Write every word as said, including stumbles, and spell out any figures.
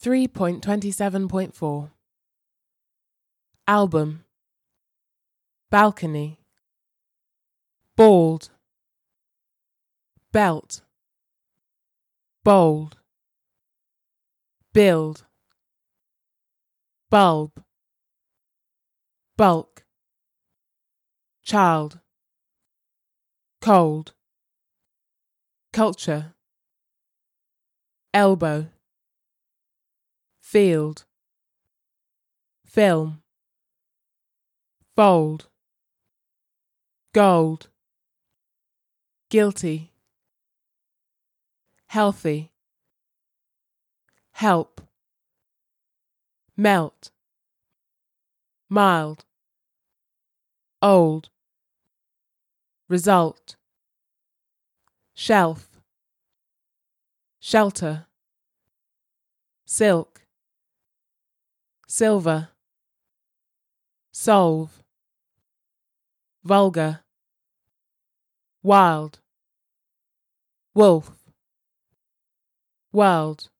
three point twenty-seven point four. Album. Balcony. Bald. Belt. Bold. Build. Bulb. Bulk. Child. Cold. Culture. Elbow. Field. Film. Fold. Gold. Guilty. Healthy. Help. Melt. Mild. Old. Result. Shelf. Shelter. Silk. Silver. Solve. Vulgar. Wild. Wolf. World.